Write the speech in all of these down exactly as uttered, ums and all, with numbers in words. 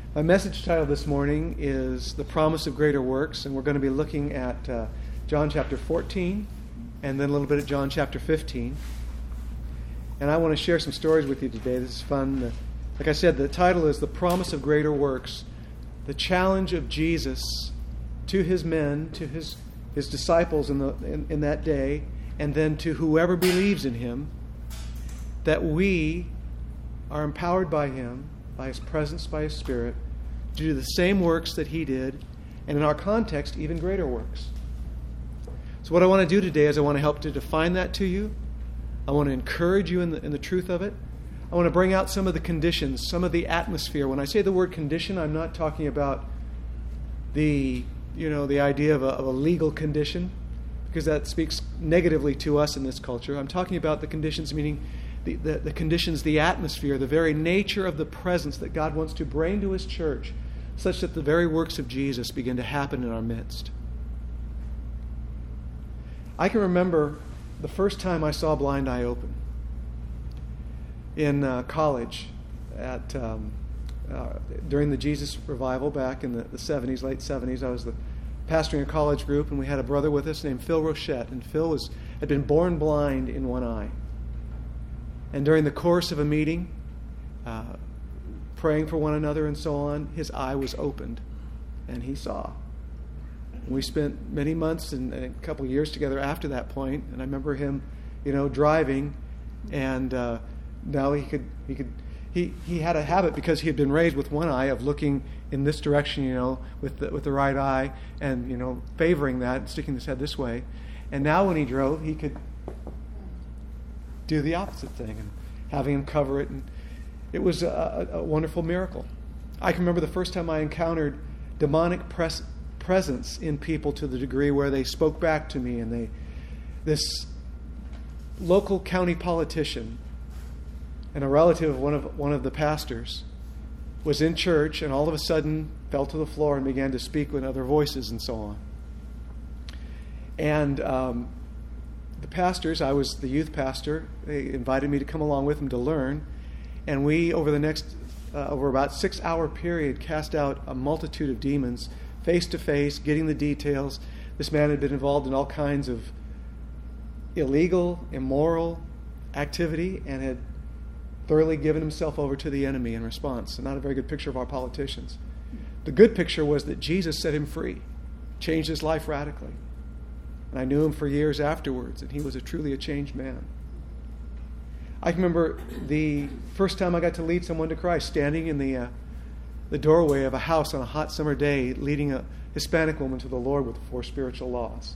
My message title this morning is The Promise of Greater Works, and we're going to be looking at uh, John chapter fourteen and then a little bit at John chapter fifteen. And I want to share some stories with you today. This is fun. Uh, like I said, the title is The Promise of Greater Works, the challenge of Jesus to his men, to his his disciples in, the, in, in that day, and then to whoever believes in him, that we are empowered by him, by his presence, by his Spirit, to do the same works that he did, and in our context, even greater works. So what I want to do today is I want to help to define that to you. I want to encourage you in the, in the truth of it. I want to bring out some of the conditions, some of the atmosphere. When I say the word condition, I'm not talking about the, you know, the idea of a, of a legal condition, because that speaks negatively to us in this culture. I'm talking about the conditions, meaning The, the, the conditions, the atmosphere, the very nature of the presence that God wants to bring to his church, such that the very works of Jesus begin to happen in our midst. I can remember the first time I saw a blind eye open in uh, college at um, uh, during the Jesus revival back in the, the seventies, late seventies. I was the pastoring a college group, and we had a brother with us named Phil Rochette, and Phil was had been born blind in one eye. And during the course of a meeting, uh, praying for one another and so on, his eye was opened, and he saw. We spent many months and a couple of years together after that point, and I remember him, you know, driving, and uh, now he could he could he he had a habit, because he had been raised with one eye, of looking in this direction, you know, with the, with the right eye, and you know, favoring that, sticking his head this way, and now when he drove, he could do the opposite thing, and having him cover it, and it was a, a wonderful miracle. I can remember the first time I encountered demonic pres- presence in people to the degree where they spoke back to me, and they, this local county politician and a relative of one of one of the pastors was in church, and all of a sudden fell to the floor and began to speak with other voices and so on. And um, the pastors, I was the youth pastor, they invited me to come along with them to learn, and we, over the next, uh, over about six hour period, cast out a multitude of demons, face to face, getting the details. This man had been involved in all kinds of illegal, immoral activity, and had thoroughly given himself over to the enemy in response. So not a very good picture of our politicians. The good picture was that Jesus set him free, changed his life radically. And I knew him for years afterwards, and he was a truly a changed man. I can remember the first time I got to lead someone to Christ, standing in the uh, the doorway of a house on a hot summer day, leading a Hispanic woman to the Lord with the four spiritual laws.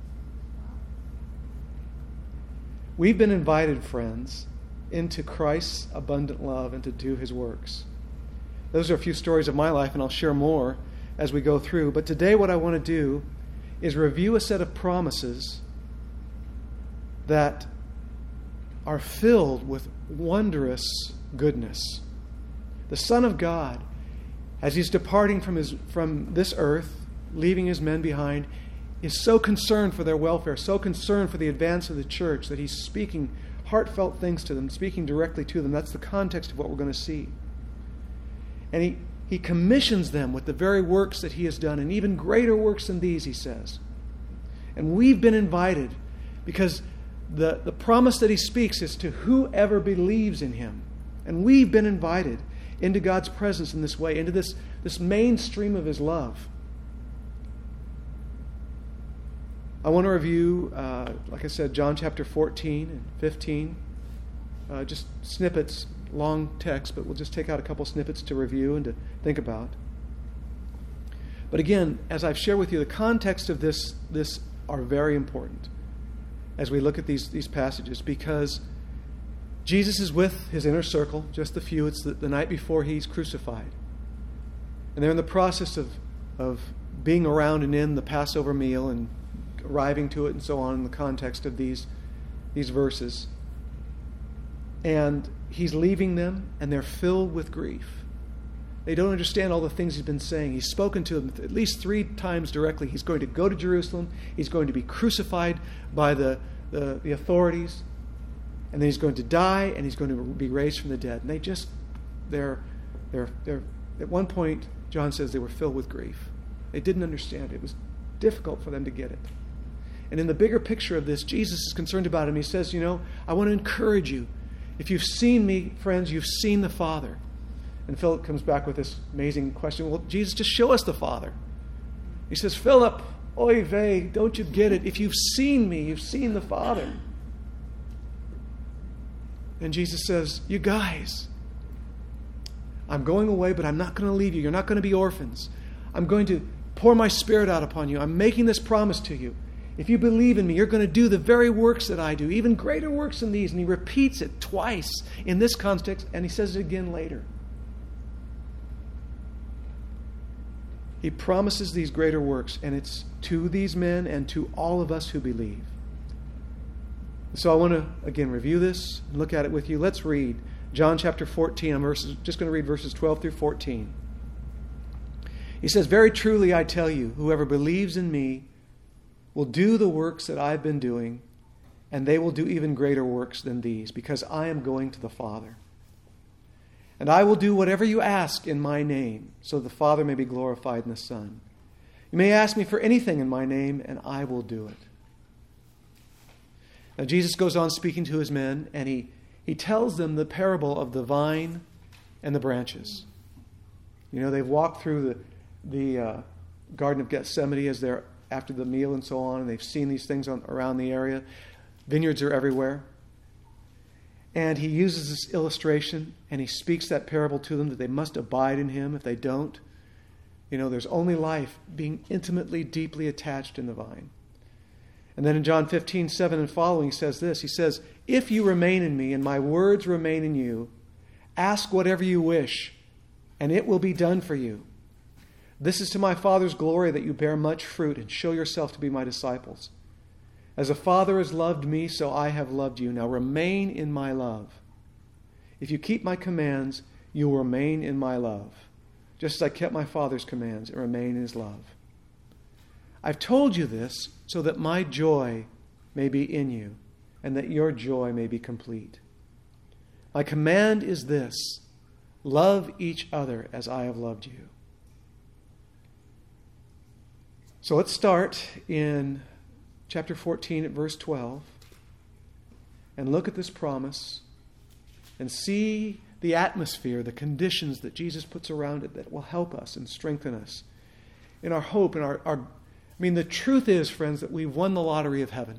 We've been invited, friends, into Christ's abundant love and to do his works. Those are a few stories of my life, and I'll share more as we go through. But today what I want to do is review a set of promises that are filled with wondrous goodness. The Son of God, as he's departing from his from this earth, leaving his men behind, is so concerned for their welfare, so concerned for the advance of the church, that he's speaking heartfelt things to them, speaking directly to them. That's the context of what we're going to see. And he He commissions them with the very works that he has done, and even greater works than these, he says. And we've been invited because the, the promise that he speaks is to whoever believes in him. And we've been invited into God's presence in this way, into this, this mainstream of his love. I want to review, uh, like I said, John chapter fourteen and fifteen, uh, just snippets, long text, but we'll just take out a couple snippets to review and to think about. But again, as I've shared with you, the context of this, this are very important as we look at these, these passages, because Jesus is with his inner circle, just the few. It's the, the night before he's crucified. And they're in the process of, of being around and in the Passover meal and arriving to it and so on in the context of these, these verses. And he's leaving them, and they're filled with grief. They don't understand all the things he's been saying. He's spoken to them at least three times directly. He's going to go to Jerusalem. He's going to be crucified by the, the, the authorities. And then he's going to die, and he's going to be raised from the dead. And they just, they're, they're, they're At one point, John says they were filled with grief. They didn't understand it. It was difficult for them to get it. And in the bigger picture of this, Jesus is concerned about him. He says, you know, I want to encourage you. If you've seen me, friends, you've seen the Father. And Philip comes back with this amazing question. Well, Jesus, just show us the Father. He says, Philip, oy vey, don't you get it? If you've seen me, you've seen the Father. And Jesus says, you guys, I'm going away, but I'm not going to leave you. You're not going to be orphans. I'm going to pour my Spirit out upon you. I'm making this promise to you. If you believe in me, you're going to do the very works that I do, even greater works than these. And he repeats it twice in this context, and he says it again later. He promises these greater works, and it's to these men and to all of us who believe. So I want to, again, review this and look at it with you. Let's read John chapter fourteen. I'm verses, just going to read verses twelve through fourteen. He says, very truly I tell you, whoever believes in me will do the works that I've been doing, and they will do even greater works than these, because I am going to the Father. And I will do whatever you ask in my name, so the Father may be glorified in the Son. You may ask me for anything in my name, and I will do it. Now Jesus goes on speaking to his men, and he, he tells them the parable of the vine and the branches. You know, they've walked through the, the uh, Garden of Gethsemane as they're after the meal and so on, and they've seen these things on, around the area. Vineyards are everywhere. And he uses this illustration, and he speaks that parable to them that they must abide in him. If they don't, you know, there's only life being intimately, deeply attached in the vine. And then in John fifteen, seven and following, he says this. He says, if you remain in me and my words remain in you, ask whatever you wish, and it will be done for you. This is to my Father's glory that you bear much fruit and show yourself to be my disciples. As a Father has loved me, so I have loved you. Now remain in my love. If you keep my commands, you will remain in my love, just as I kept my Father's commands and remain in his love. I've told you this so that my joy may be in you and that your joy may be complete. My command is this: love each other as I have loved you. So let's start in chapter fourteen at verse twelve and look at this promise and see the atmosphere, the conditions that Jesus puts around it that will help us and strengthen us in our hope and our, our I mean, the truth is, friends, that we've won the lottery of heaven.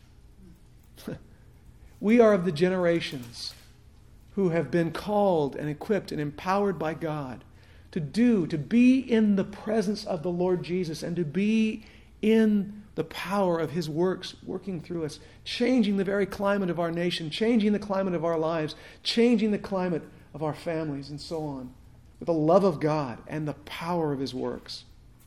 We are of the generations who have been called and equipped and empowered by God to do, to be in the presence of the Lord Jesus and to be in the power of his works working through us, changing the very climate of our nation, changing the climate of our lives, changing the climate of our families, and so on, with the love of God and the power of his works.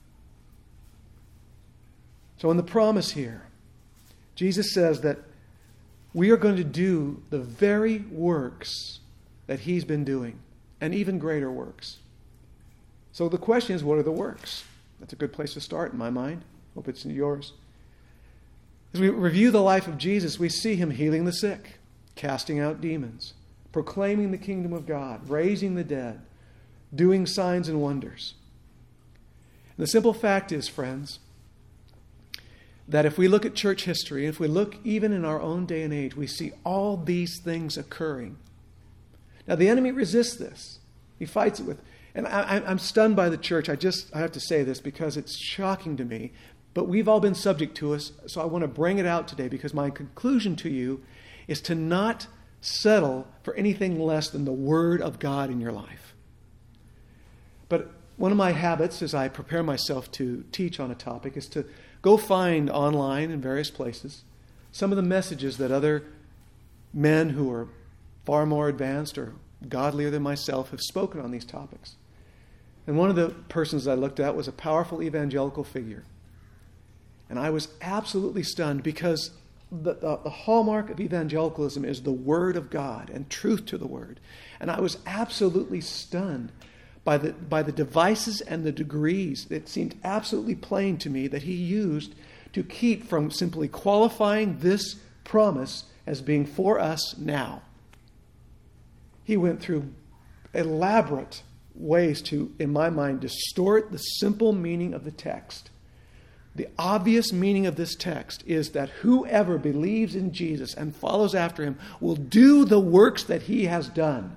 So in the promise here, Jesus says that we are going to do the very works that he's been doing, and even greater works. So the question is, what are the works? That's a good place to start in my mind. Hope it's in yours. As we review the life of Jesus, we see him healing the sick, casting out demons, proclaiming the kingdom of God, raising the dead, doing signs and wonders. And the simple fact is, friends, that if we look at church history, if we look even in our own day and age, we see all these things occurring. Now, the enemy resists this. He fights it with... And I, I'm stunned by the church. I just I have to say this because it's shocking to me. But we've all been subject to us, so I want to bring it out today because my conclusion to you is to not settle for anything less than the Word of God in your life. But one of my habits as I prepare myself to teach on a topic is to go find online in various places some of the messages that other men who are far more advanced or godlier than myself have spoken on these topics. And one of the persons I looked at was a powerful evangelical figure. And I was absolutely stunned because the, the, the hallmark of evangelicalism is the Word of God and truth to the Word. And I was absolutely stunned by the, by the devices and the degrees. It seemed absolutely plain to me that he used to keep from simply qualifying this promise as being for us now. He went through elaborate ways to, in my mind, distort the simple meaning of the text. The obvious meaning of this text is that whoever believes in Jesus and follows after him will do the works that he has done.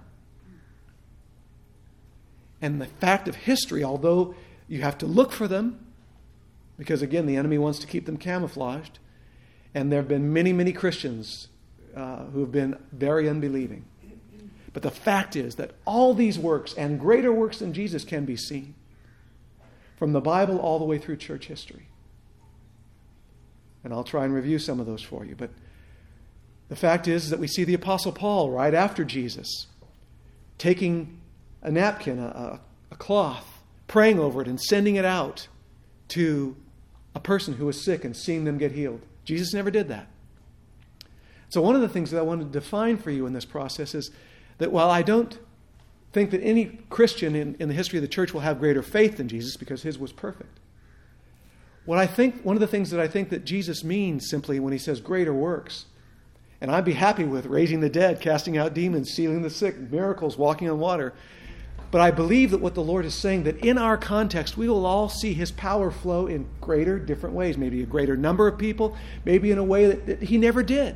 And the fact of history, although you have to look for them, because again, the enemy wants to keep them camouflaged, and there have been many, many Christians uh, who have been very unbelieving. But the fact is that all these works and greater works than Jesus can be seen from the Bible all the way through church history. And I'll try and review some of those for you. But the fact is that we see the Apostle Paul right after Jesus taking a napkin, a, a cloth, praying over it and sending it out to a person who was sick and seeing them get healed. Jesus never did that. So one of the things that I want to define for you in this process is that while I don't think that any Christian in, in the history of the church will have greater faith than Jesus because his was perfect, what I think, one of the things that I think that Jesus means simply when he says greater works, and I'd be happy with raising the dead, casting out demons, healing the sick, miracles, walking on water, but I believe that what the Lord is saying, that in our context, we will all see his power flow in greater, different ways. Maybe a greater number of people, maybe in a way that, that he never did.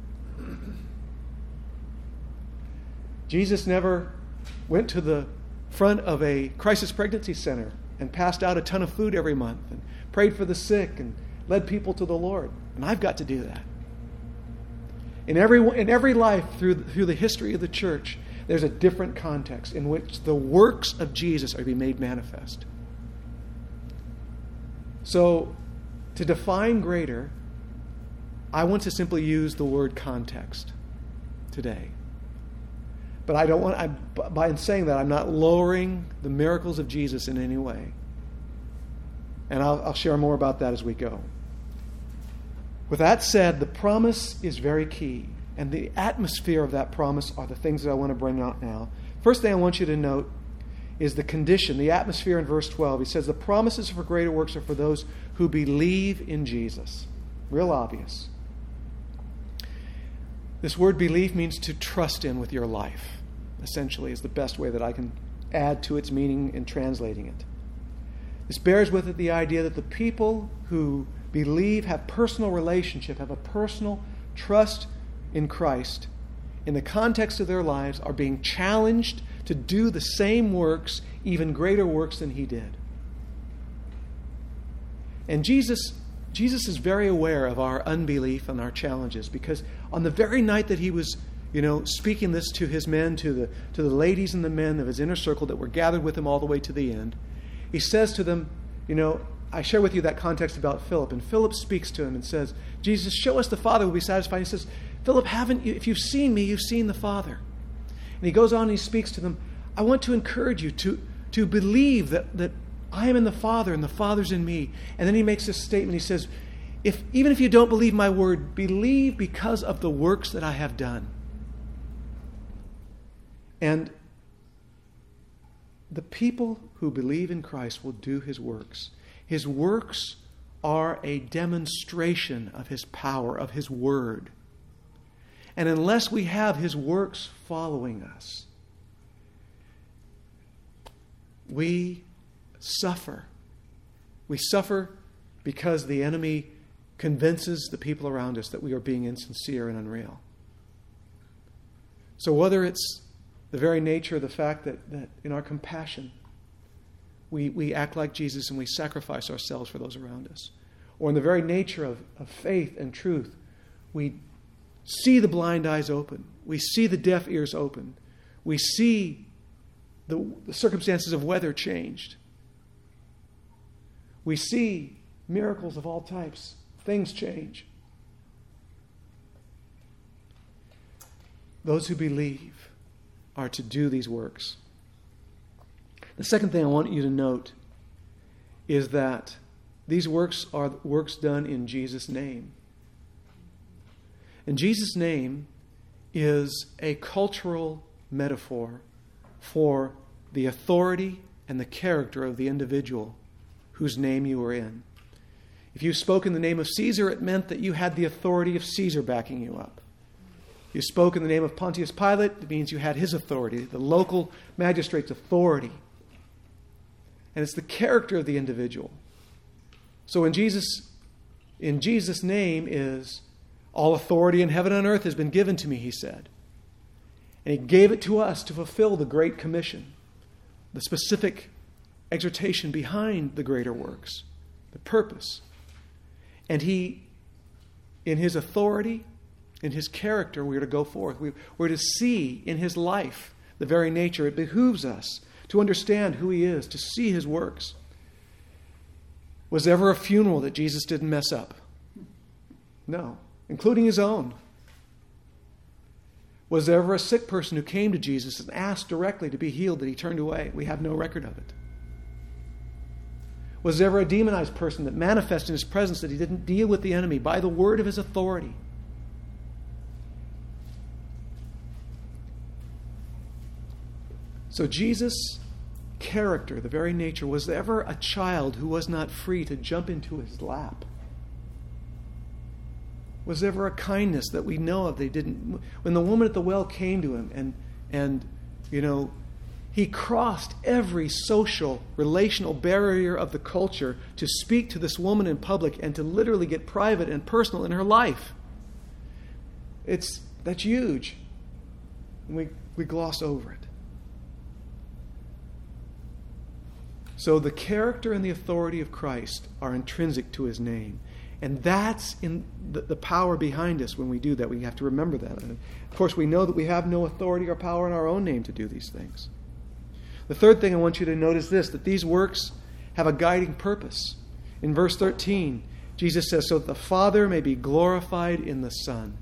Jesus never went to the front of a crisis pregnancy center and passed out a ton of food every month and prayed for the sick and led people to the Lord. And I've got to do that. In every, in every life through, through the history of the church, there's a different context in which the works of Jesus are to be made manifest. So, to define greater, I want to simply use the word context today. But I don't want, I, by saying that, I'm not lowering the miracles of Jesus in any way. And I'll, I'll share more about that as we go. With that said, the promise is very key. And the atmosphere of that promise are the things that I want to bring out now. First thing I want you to note is the condition, the atmosphere in verse twelve. He says the promises for greater works are for those who believe in Jesus. Real obvious. This word believe means to trust in with your life, essentially, is the best way that I can add to its meaning in translating it. This bears with it the idea that the people who believe have personal relationship, have a personal trust in Christ, in the context of their lives, are being challenged to do the same works, even greater works than he did. And Jesus, Jesus is very aware of our unbelief and our challenges, because on the very night that he was, you know, speaking this to his men, to the to the ladies and the men of his inner circle that were gathered with him all the way to the end, he says to them, you know, I share with you that context about Philip, and Philip speaks to him and says, Jesus, show us the Father, we'll be satisfied. He says, Philip, haven't you, if you've seen me, you've seen the Father. And he goes on and he speaks to them, I want to encourage you to, to believe that, that I am in the Father and the Father's in me. And then he makes this statement, he says, if even if you don't believe my word, believe because of the works that I have done. And the people who believe in Christ will do his works. His works are a demonstration of his power, of his word. And unless we have his works following us, we suffer. We suffer because the enemy convinces the people around us that we are being insincere and unreal. So whether it's the very nature of the fact that, that in our compassion, we, we act like Jesus and we sacrifice ourselves for those around us, or in the very nature of, of faith and truth, we see the blind eyes open. We see the deaf ears open. We see the, the circumstances of weather changed. We see miracles of all types. Things change. Those who believe are to do these works. The second thing I want you to note is that these works are works done in Jesus' name. And Jesus' name is a cultural metaphor for the authority and the character of the individual whose name you are in. If you spoke in the name of Caesar, it meant that you had the authority of Caesar backing you up. If you spoke in the name of Pontius Pilate, it means you had his authority, the local magistrate's authority And it's the character of the individual. So in Jesus, in Jesus' name is, all authority in heaven and earth has been given to me, he said. And he gave it to us to fulfill the Great Commission, the specific exhortation behind the greater works, the purpose. And he, in his authority, in his character, we are to go forth. We, we're to see in his life the very nature. It behooves us to understand who he is, to see his works. Was there ever a funeral that Jesus didn't mess up? No, including his own. Was there ever a sick person who came to Jesus and asked directly to be healed that he turned away? We have no record of it. Was there ever a demonized person that manifested in his presence that he didn't deal with the enemy by the word of his authority? So Jesus' character, the very nature, was there ever a child who was not free to jump into his lap? Was there ever a kindness that we know of they didn't? When the woman at the well came to him and, and you know, he crossed every social, relational barrier of the culture to speak to this woman in public and to literally get private and personal in her life. It's, that's huge. And we, we gloss over it. So the character and the authority of Christ are intrinsic to his name. And that's in the, the power behind us when we do that. We have to remember that. And of course, we know that we have no authority or power in our own name to do these things. The third thing I want you to note is this, that these works have a guiding purpose. In verse thirteen, Jesus says, so that the Father may be glorified in the Son.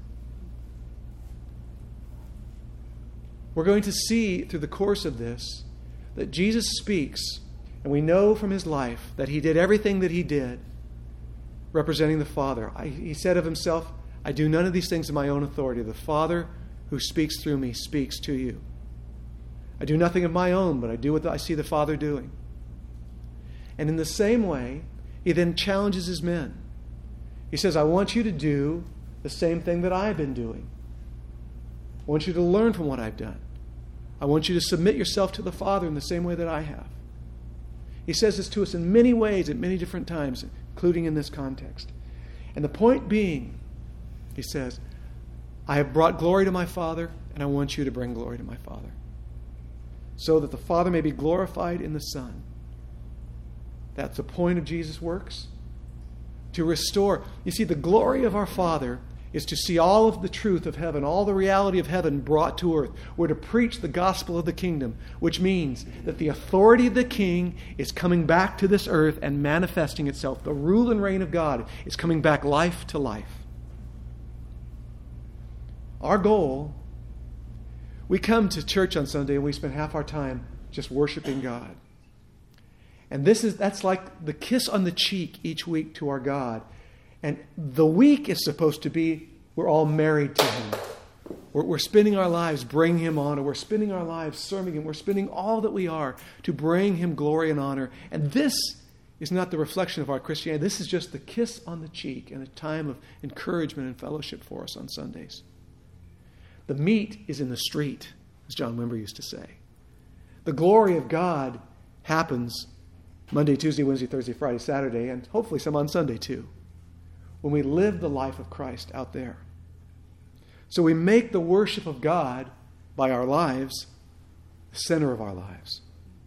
We're going to see through the course of this that Jesus speaks, and we know from his life that he did everything that he did representing the Father. I, he said of himself, I do none of these things in my own authority. The Father who speaks through me speaks to you. I do nothing of my own, but I do what I see the Father doing. And in the same way, he then challenges his men. He says, I want you to do the same thing that I've been doing. I want you to learn from what I've done. I want you to submit yourself to the Father in the same way that I have. He says this to us in many ways at many different times, including in this context. And the point being, he says, I have brought glory to my Father, and I want you to bring glory to my Father, so that the Father may be glorified in the Son. That's the point of Jesus' works. To restore. You see, the glory of our Father is to see all of the truth of heaven, all the reality of heaven brought to earth. We're to preach the gospel of the kingdom, which means that the authority of the King is coming back to this earth and manifesting itself. The rule and reign of God is coming back life to life. Our goal, we come to church on Sunday and we spend half our time just worshiping God. And this is that's like the kiss on the cheek each week to our God. And the week is supposed to be, we're all married to him. We're, we're spending our lives bringing him honor. We're spending our lives serving him. We're spending all that we are to bring him glory and honor. And this is not the reflection of our Christianity. This is just the kiss on the cheek and a time of encouragement and fellowship for us on Sundays. The meat is in the street, as John Wimber used to say. The glory of God happens Monday, Tuesday, Wednesday, Thursday, Friday, Saturday, and hopefully some on Sunday too, when we live the life of Christ out there. So we make the worship of God by our lives the center of our lives.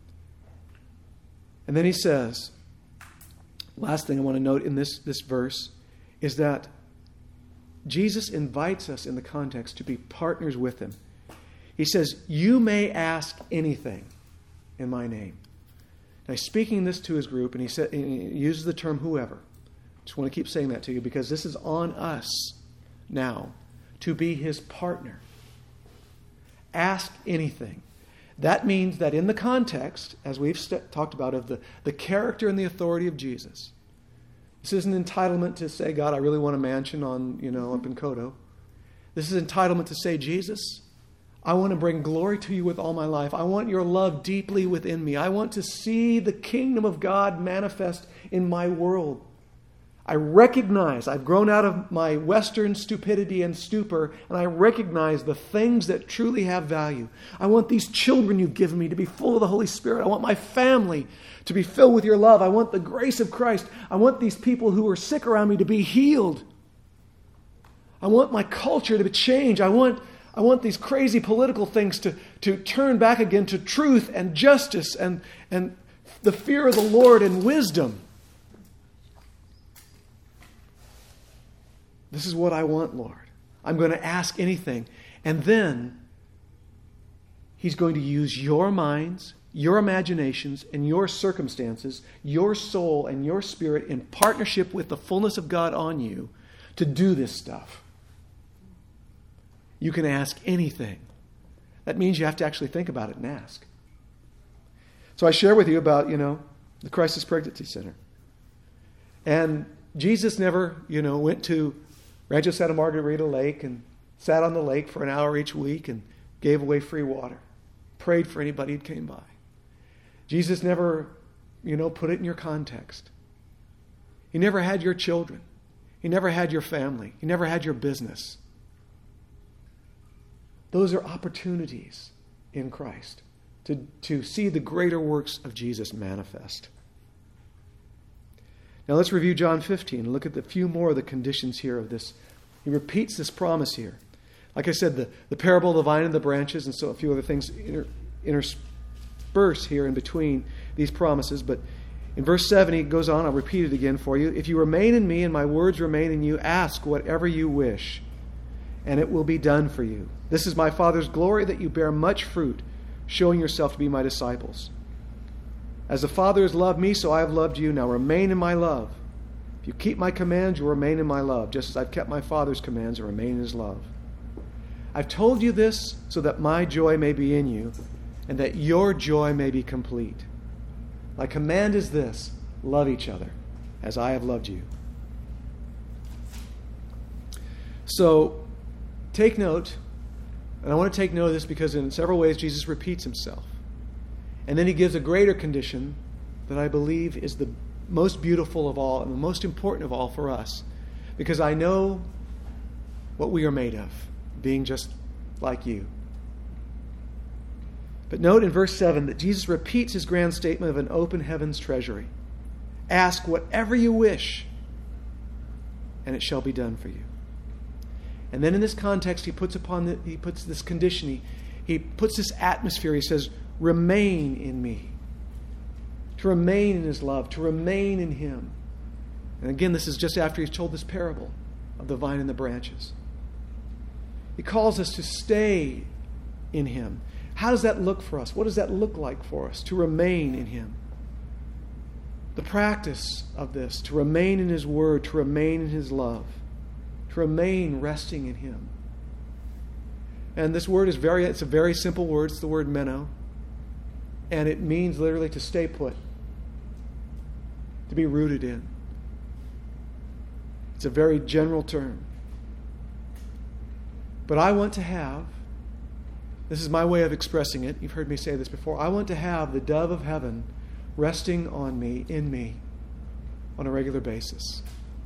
And then he says, last thing I want to note in this, this verse is that Jesus invites us in the context to be partners with him. He says, you may ask anything in my name. Now he's speaking this to his group, and he, said, and he uses the term whoever. Just want to keep saying that to you because this is on us now to be his partner. Ask anything. That means that in the context, as we've st- talked about, of the, the character and the authority of Jesus, this isn't entitlement to say, God, I really want a mansion on, you know, up in Kodo. This is entitlement to say, Jesus, I want to bring glory to you with all my life. I want your love deeply within me. I want to see the kingdom of God manifest in my world. I recognize, I've grown out of my Western stupidity and stupor, and I recognize the things that truly have value. I want these children you've given me to be full of the Holy Spirit. I want my family to be filled with your love. I want the grace of Christ. I want these people who are sick around me to be healed. I want my culture to change. I want, I want these crazy political things to, to turn back again to truth and justice and, and the fear of the Lord and wisdom. This is what I want, Lord. I'm going to ask anything. And then He's going to use your minds, your imaginations, and your circumstances, your soul and your spirit in partnership with the fullness of God on you to do this stuff. You can ask anything. That means you have to actually think about it and ask. So I share with you about, you know, the Crisis Pregnancy Center. And Jesus never, you know, went to Rancho Santa Margarita Lake and sat on the lake for an hour each week and gave away free water. Prayed for anybody who came by. Jesus never, you know, put it in your context. He never had your children. He never had your family. He never had your business. Those are opportunities in Christ to, to see the greater works of Jesus manifest. Now let's review John fifteen and look at a few more of the conditions here of this. He repeats this promise here. Like I said, the, the parable of the vine and the branches, and so a few other things inter, intersperse here in between these promises. But in verse seven, he goes on, I'll repeat it again for you. If you remain in me and my words remain in you, ask whatever you wish, and it will be done for you. This is my Father's glory, that you bear much fruit, showing yourself to be my disciples. As the Father has loved me, so I have loved you. Now remain in my love. If you keep my commands, you will remain in my love, just as I've kept my Father's commands and remain in his love. I've told you this so that my joy may be in you, and that your joy may be complete. My command is this: love each other, as I have loved you. So, take note, and I want to take note of this because in several ways Jesus repeats himself. And then he gives a greater condition that I believe is the most beautiful of all and the most important of all for us. Because I know what we are made of, being just like you. But note in verse seven that Jesus repeats his grand statement of an open heaven's treasury. Ask whatever you wish, and it shall be done for you. And then in this context, he puts upon the, he puts this condition, he, he puts this atmosphere. He says, remain in me. To remain in his love, to remain in him. And again, this is just after he's told this parable of the vine and the branches. He calls us to stay in him. How does that look for us? What does that look like for us? To remain in him. The practice of this, to remain in his word, to remain in his love, to remain resting in him. And this word is very, it's a very simple word. It's the word meno. And it means literally to stay put, to be rooted in. It's a very general term. But I want to have, this is my way of expressing it. You've heard me say this before. I want to have the dove of heaven resting on me, in me, on a regular basis.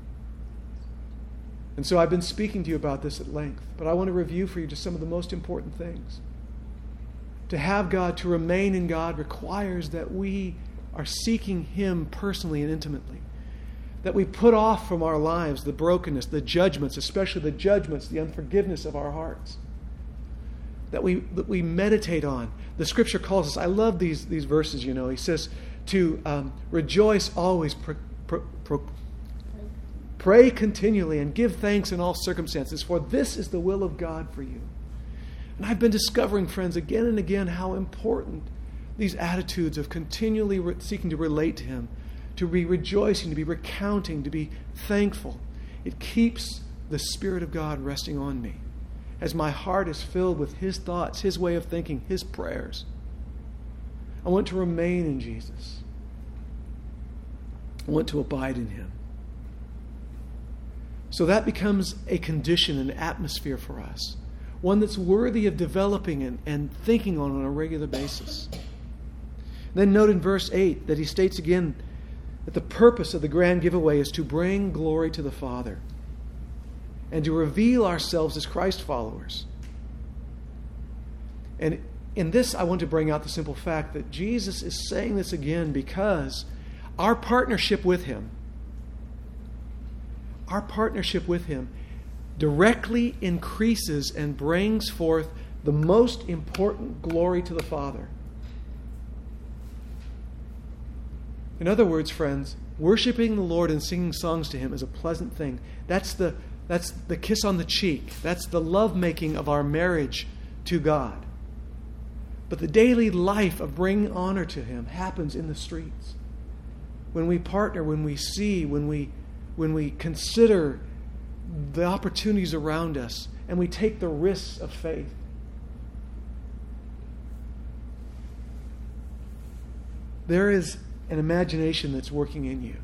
And so I've been speaking to you about this at length, but I want to review for you just some of the most important things. To have God, to remain in God, requires that we are seeking him personally and intimately. That we put off from our lives the brokenness, the judgments, especially the judgments, the unforgiveness of our hearts. That we that we meditate on. The Scripture calls us, I love these, these verses, you know. He says to um, rejoice always, pro, pro, pro, pray continually, and give thanks in all circumstances, for this is the will of God for you. And I've been discovering, friends, again and again how important these attitudes of continually re- seeking to relate to him, to be rejoicing, to be recounting, to be thankful. It keeps the Spirit of God resting on me as my heart is filled with his thoughts, his way of thinking, his prayers. I want to remain in Jesus. I want to abide in him. So that becomes a condition, an atmosphere for us. One that's worthy of developing and, and thinking on on a regular basis. Then note in verse eight that he states again That the purpose of the grand giveaway is to bring glory to the Father and to reveal ourselves as Christ followers. And in this, I want to bring out the simple fact that Jesus is saying this again because our partnership with Him, our partnership with Him directly increases and brings forth the most important glory to the Father. In other words, friends, worshiping the Lord and singing songs to Him is a pleasant thing. That's the, that's the kiss on the cheek. That's the lovemaking of our marriage to God. But the daily life of bringing honor to Him happens in the streets. When we partner, when we see, when we, when we consider the opportunities around us, and we take the risks of faith. There is an imagination that's working in you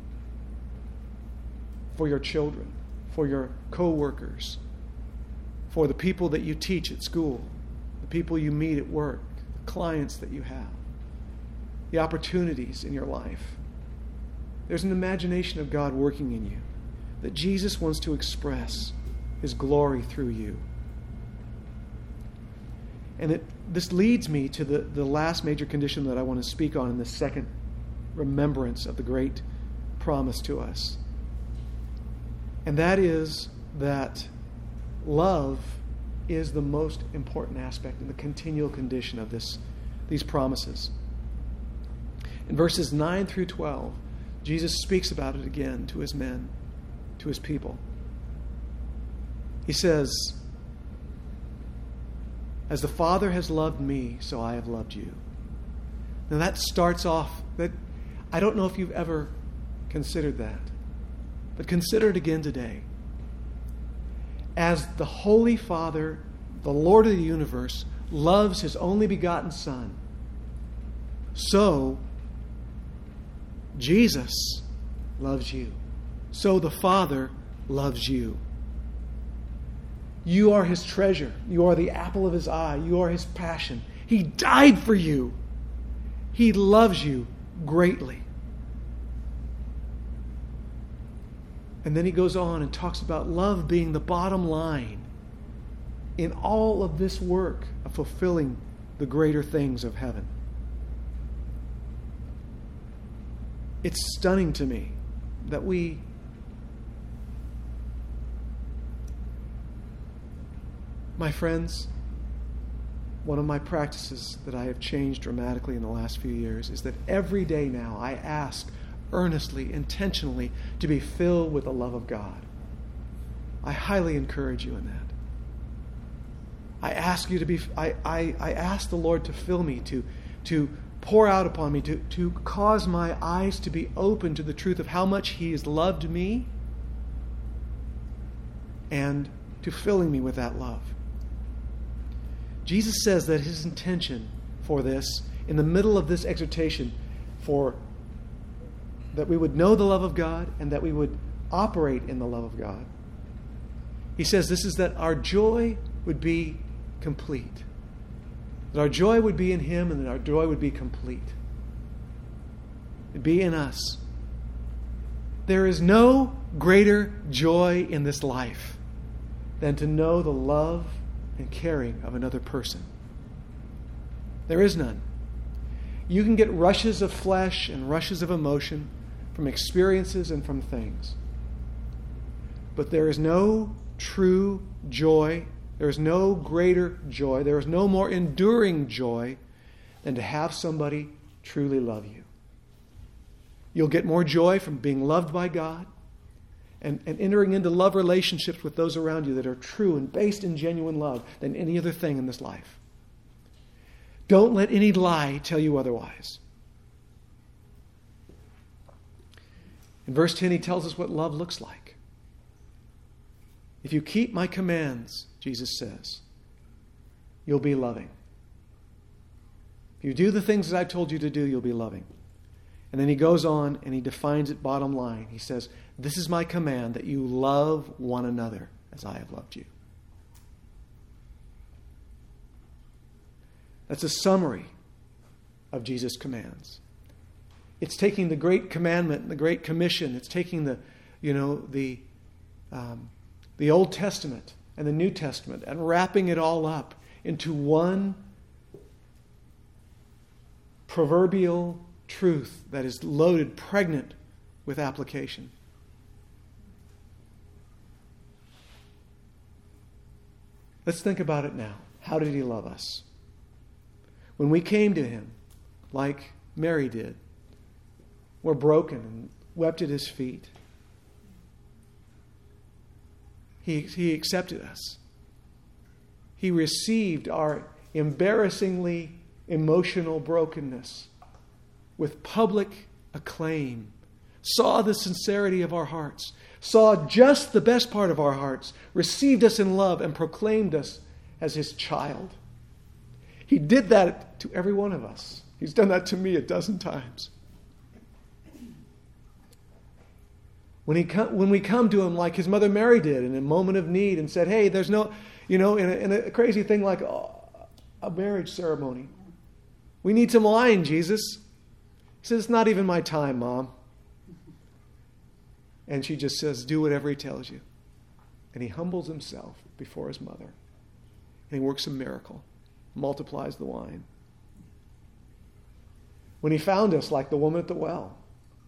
for your children, for your co-workers, for the people that you teach at school, the people you meet at work, the clients that you have, the opportunities in your life. There's an imagination of God working in you that Jesus wants to express His glory through you. And it, this leads me to the, the last major condition that I want to speak on in the second remembrance of the great promise to us. And that is that love is the most important aspect and the continual condition of this, these promises. In verses nine through twelve, Jesus speaks about it again to His men, to His people. He says, "As the Father has loved me, so I have loved you." Now that starts off, that I don't know if you've ever considered that, but consider it again today. As the Holy Father, the Lord of the universe, loves His only begotten Son, so Jesus loves you. So the Father loves you. You are His treasure. You are the apple of His eye. You are His passion. He died for you. He loves you greatly. And then He goes on and talks about love being the bottom line in all of this work of fulfilling the greater things of heaven. It's stunning to me that we my friends, one of my practices that I have changed dramatically in the last few years is that every day now I ask earnestly, intentionally, to be filled with the love of God. I highly encourage you in that. I ask you to be, I, I, I ask the Lord to fill me, to, to pour out upon me, to, to cause my eyes to be open to the truth of how much He has loved me and to filling me with that love. Jesus says that His intention for this, in the middle of this exhortation, for that we would know the love of God and that we would operate in the love of God. He says this is that our joy would be complete. That our joy would be in Him and that our joy would be complete. It'd be in us. There is no greater joy in this life than to know the love and caring of another person. There is none. You can get rushes of flesh and rushes of emotion from experiences and from things. But there is no true joy. There is no greater joy. There is no more enduring joy than to have somebody truly love you. You'll get more joy from being loved by God and, and entering into love relationships with those around you that are true and based in genuine love than any other thing in this life. Don't let any lie tell you otherwise. In verse ten, He tells us what love looks like. If you keep my commands, Jesus says, you'll be loving. If you do the things that I've told you to do, you'll be loving. And then He goes on and He defines it bottom line. He says, this is my command, that you love one another as I have loved you. That's a summary of Jesus' commands. It's taking the great commandment, the great commission. It's taking the, you know, the, um, the Old Testament and the New Testament and wrapping it all up into one proverbial truth that is loaded, pregnant with application. Let's think about it now. How did he love us? When we came to him, like Mary did, we're broken and wept at his feet. He, he accepted us. He received our embarrassingly emotional brokenness with public acclaim, saw the sincerity of our hearts, saw just the best part of our hearts, received us in love, and proclaimed us as his child. He did that to every one of us. He's done that to me a dozen times. When, he come, when we come to him like his mother Mary did in a moment of need and said, hey, there's no, you know, in a, in a crazy thing like a, a marriage ceremony. We need some wine, Jesus. He says, it's not even my time, Mom. And she just says, do whatever he tells you. And he humbles himself before his mother. And he works a miracle, multiplies the wine. When he found us like the woman at the well,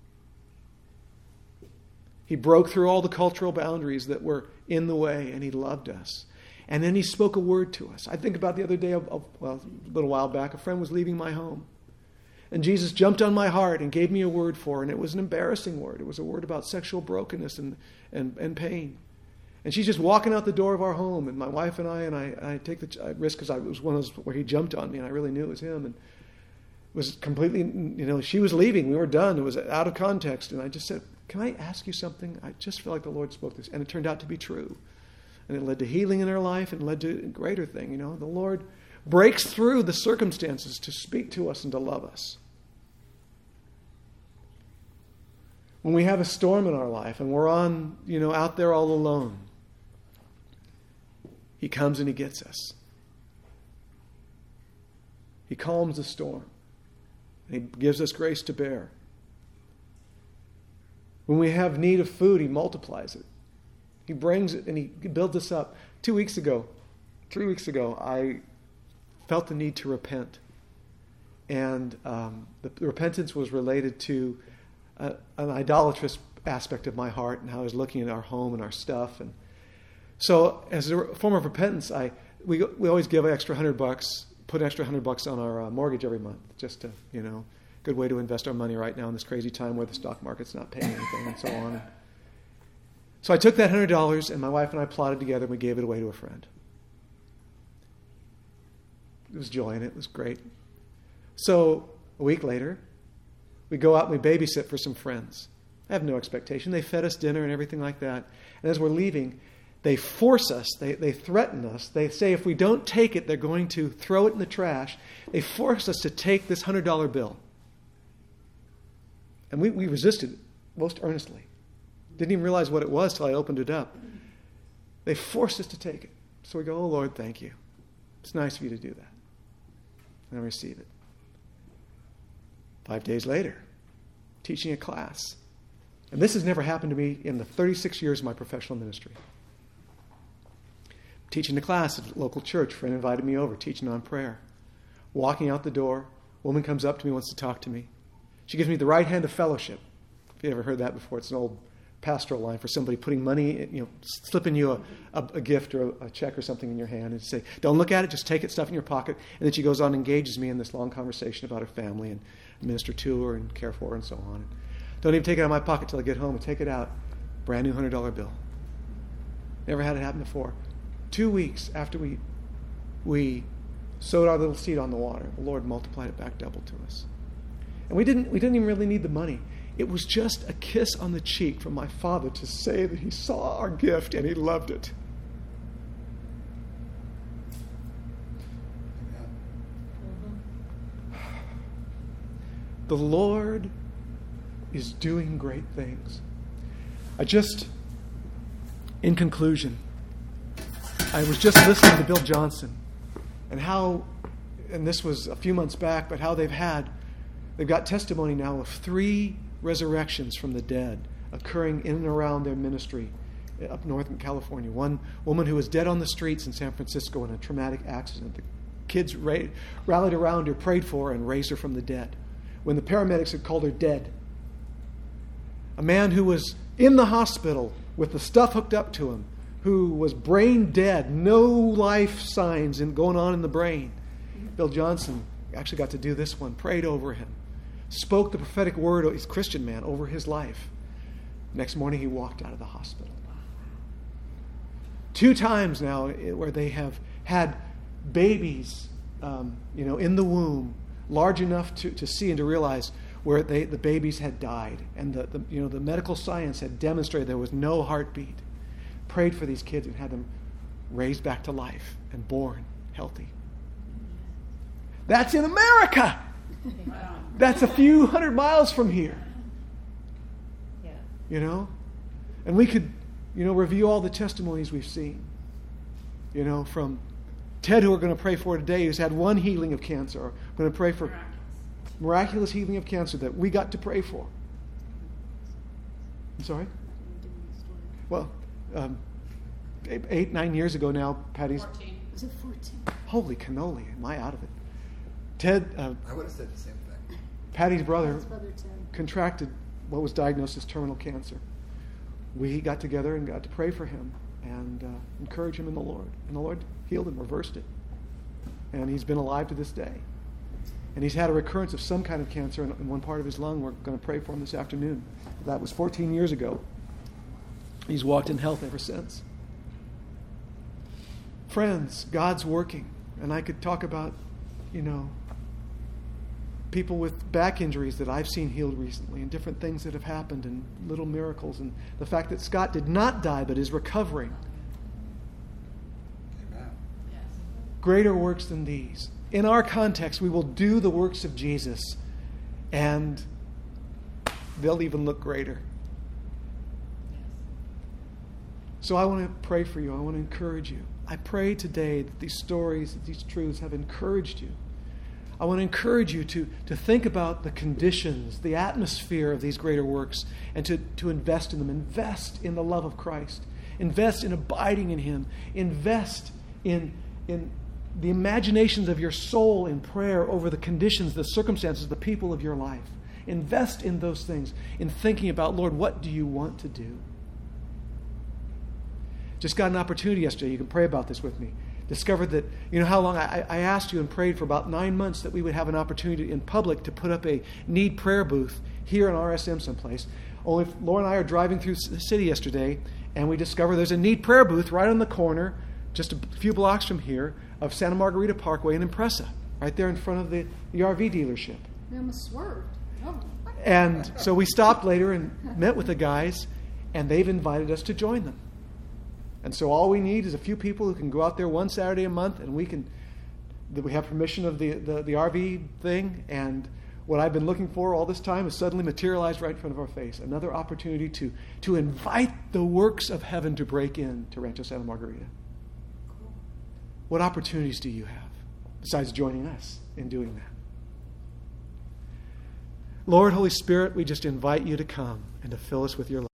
he broke through all the cultural boundaries that were in the way, and he loved us. And then he spoke a word to us. I think about the other day, of, of, well, a little while back, a friend was leaving my home. And Jesus jumped on my heart and gave me a word for her, and it was an embarrassing word. It was a word about sexual brokenness and, and, and pain. And she's just walking out the door of our home, and my wife and I, and I, I take the I risk because I was one of those where he jumped on me, and I really knew it was him. And it was completely, you know, she was leaving. We were done. It was out of context. And I just said, can I ask you something? I just feel like the Lord spoke this. And it turned out to be true. And it led to healing in her life and led to a greater thing. You know, the Lord breaks through the circumstances to speak to us and to love us. When we have a storm in our life and we're on, you know, out there all alone, he comes and he gets us. He calms the storm. And he gives us grace to bear. When we have need of food, he multiplies it. He brings it and he builds us up. Two weeks ago, three weeks ago, I felt the need to repent. And um, the, the repentance was related to a, an idolatrous aspect of my heart and how I was looking at our home and our stuff. And so as a form of repentance, I we we always give an extra hundred bucks, put an extra hundred bucks on our uh, mortgage every month, just to, you know, good way to invest our money right now in this crazy time where the stock market's not paying anything and so on. So I took that one hundred dollars and my wife and I plotted together and we gave it away to a friend. There was joy in it. It was great. So a week later, we go out and we babysit for some friends. I have no expectation. They fed us dinner and everything like that. And as we're leaving, they force us. They, they threaten us. They say if we don't take it, they're going to throw it in the trash. They force us to take this one hundred dollar bill. And we, we resisted most earnestly. Didn't even realize what it was till I opened it up. They forced us to take it. So we go, oh, Lord, thank you. It's nice of you to do that. And I receive it. Five days later, teaching a class. And this has never happened to me in the thirty-six years of my professional ministry. Teaching a class at a local church. A friend invited me over, teaching on prayer. Walking out the door, a woman comes up to me, wants to talk to me. She gives me the right hand of fellowship. If you ever heard that before, it's an old pastoral line for somebody putting money, you know, slipping you a, a, a gift or a, a check or something in your hand and say, don't look at it, just take it, stuff in your pocket. And then she goes on and engages me in this long conversation about her family and minister to her and care for her and so on. Don't even take it out of my pocket till I get home and take it out. Brand new one hundred dollar bill. Never had it happen before. Two weeks after we we sowed our little seed on the water, the Lord multiplied it back double to us. And we didn't we didn't even really need the money. It was just a kiss on the cheek from my Father to say that he saw our gift and he loved it. The Lord is doing great things. I just, in conclusion, I was just listening to Bill Johnson and how, and this was a few months back, but how they've had They've got testimony now of three resurrections from the dead occurring in and around their ministry up north in California. One woman who was dead on the streets in San Francisco in a traumatic accident. The kids ra- rallied around her, prayed for her, and raised her from the dead when the paramedics had called her dead. A man who was in the hospital with the stuff hooked up to him, who was brain dead, no life signs in, going on in the brain. Bill Johnson actually got to do this one, prayed over him, spoke the prophetic word, he's a Christian man, over his life. Next morning he walked out of the hospital. Two times now where they have had babies um, you know, in the womb, large enough to, to see and to realize where they, the babies had died. And the, the, you know, the medical science had demonstrated there was no heartbeat. Prayed for these kids and had them raised back to life and born healthy. That's in America. That's a few hundred miles from here. Yeah. You know? And we could, you know, review all the testimonies we've seen. You know, from Ted, who we're going to pray for today, who's had one healing of cancer. We're going to pray for miraculous. miraculous healing of cancer that we got to pray for. I'm sorry? Well, um, eight, eight, nine years ago now, Patty's... fourteen. Was it fourteen? Holy cannoli, am I out of it? Ted... Uh, I would have said the same thing. Patty's brother, brother contracted what was diagnosed as terminal cancer. We got together and got to pray for him and uh, encourage him in the Lord. And the Lord healed him, reversed it. And he's been alive to this day. And he's had a recurrence of some kind of cancer in, in one part of his lung. We're going to pray for him this afternoon. That was fourteen years ago. He's walked in health ever since. Friends, God's working. And I could talk about, you know, people with back injuries that I've seen healed recently and different things that have happened and little miracles. And the fact that Scott did not die but is recovering. Amen. Yes. Greater works than these. In our context, we will do the works of Jesus and they'll even look greater. So I want to pray for you. I want to encourage you. I pray today that these stories, that these truths have encouraged you. I want to encourage you to, to think about the conditions, the atmosphere of these greater works, and to, to invest in them. Invest in the love of Christ. Invest in abiding in Him. Invest in, in the imaginations of your soul in prayer over the conditions, the circumstances, the people of your life. Invest in those things, in thinking about, Lord, what do you want to do? Just got an opportunity yesterday. You can pray about this with me. Discovered that, you know how long I, I asked you and prayed for about nine months that we would have an opportunity in public to put up a need prayer booth here in R S M someplace. Only Laura and I are driving through the city yesterday, and we discover there's a need prayer booth right on the corner, just a few blocks from here, of Santa Margarita Parkway and Impressa, right there in front of the, the R V dealership. We almost swerved. Oh. And so we stopped later and met with the guys, and they've invited us to join them. And so all we need is a few people who can go out there one Saturday a month, and we can, that we have permission of the, the, the R V thing, and what I've been looking for all this time has suddenly materialized right in front of our face. Another opportunity to, to invite the works of heaven to break in to Rancho Santa Margarita. Cool. What opportunities do you have besides joining us in doing that? Lord, Holy Spirit, we just invite you to come and to fill us with your love.